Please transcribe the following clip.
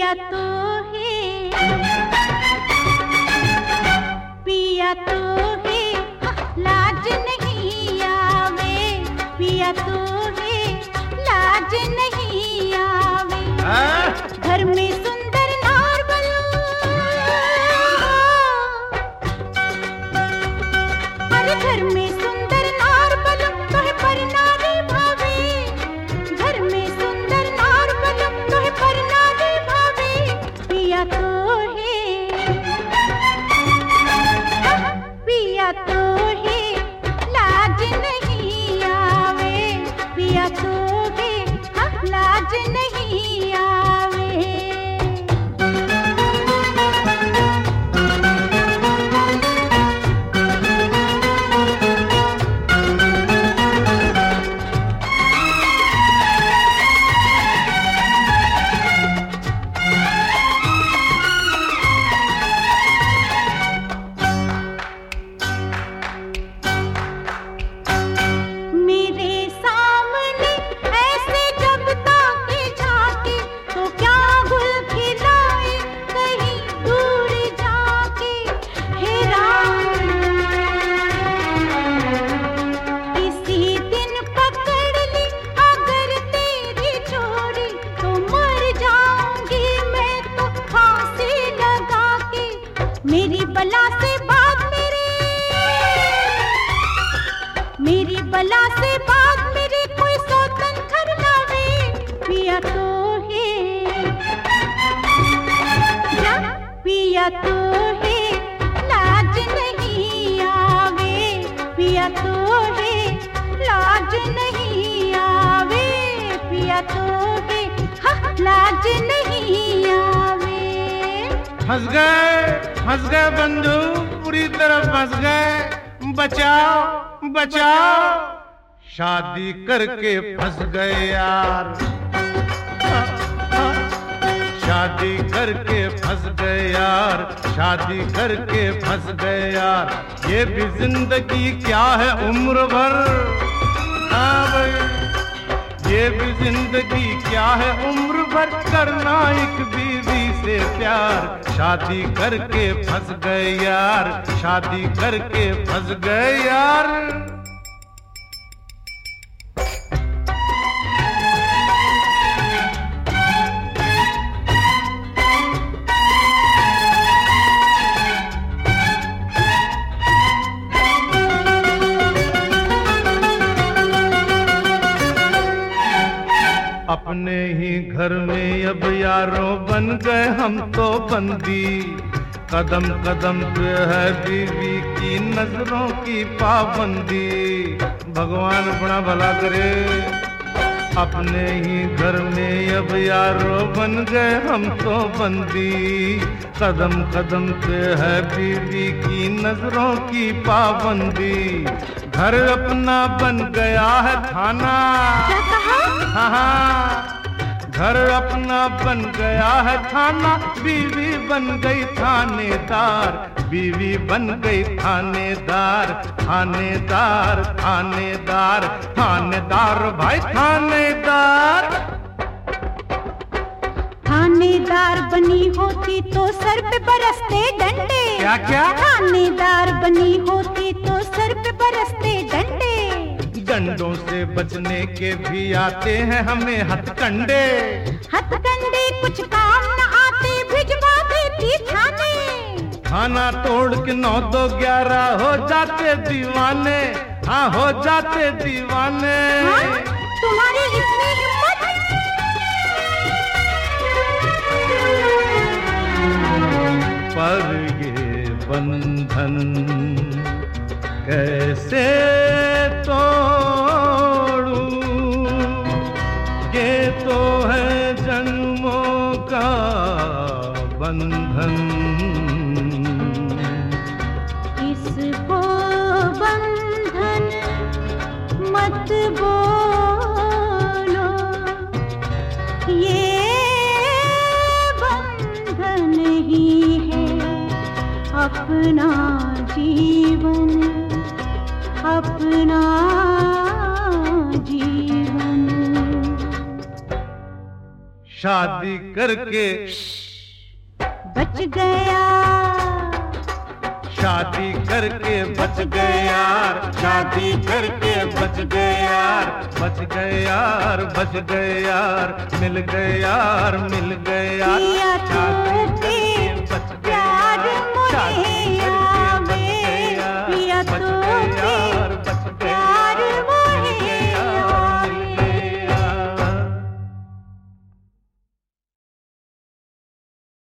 पिया तो है, पिया तो है, लाज नहीं आवे, पिया तो है, लाज नहीं आवे। घर में सुंदर नार बलूं, अरे घर में सुंदर नार बलूं तोहे पर नारी भावे, घर में सुंदर नार बलूं तोहे पर नारी भावे। पिया तो है, पिया तो है, लाज नहीं आवे, पिया तो है, लाज नहीं आवे। मेरी बला से बात मेरे कोई सौतन कर लावे। पिया तो है, पिया तो है, लाज नहीं आवे, पिया तो है, लाज नहीं आवे, पिया तो है, लाज नहीं आवे। फंस गए बंधु, पूरी तरह फंस गए। बचाओ बचाओ, शादी करके फंस गए यार, शादी करके फंस गए यार, शादी करके फंस गए यार। ये भी जिंदगी क्या है उम्र भर, हाँ भाई ये भी जिंदगी क्या है उम्र भर, करना एक बीवी से प्यार। शादी करके फंस गए यार, शादी करके फंस गए यार। अपने ही घर में अब यारों बन गए हम तो बंदी, कदम कदम पे है बीवी की नजरों की पाबंदी। भगवान अपना भला करे। अपने ही घर में अब यारों बन गए हम तो बंदी, कदम कदम पे है बीवी की नजरों की पाबंदी। घर अपना बन गया है थाना, क्या कहा? हाँ, घर अपना बन गया है थाना, बीवी बन गई थानेदार, बीवी बन गई थानेदार, थानेदार थानेदार थानेदार भाई थानेदार। थानेदार बनी होती तो सर पे बरसते डंडे। क्या क्या? थानेदार बनी होती तो सर पे बरसते डंडे। डंडों से बचने के भी आते हैं हमें हथकंडे। हथकंडे कुछ काम न आते, भिजवा देती थाने। खाना तोड़ के 9-2-11 हो जाते दीवाने, हाँ हो जाते दीवाने। हाँ? तुम्हारी इतनी हिम्मत? पर ये बंधन कैसे तोड़ूं, ये तो है जन्मों का बंधन। इसको बंधन मत बोलो, ये बंधन ही है अपना जीवन, अपना जीवन। शादी करके बच गया, शादी करके बच गए यार, शादी करके बच गए यार, बच गए यार, बच गए यार, मिल गए यार, मिल गए यार, किया शादी तो करके बच गए प्यार यार, मुझे शादी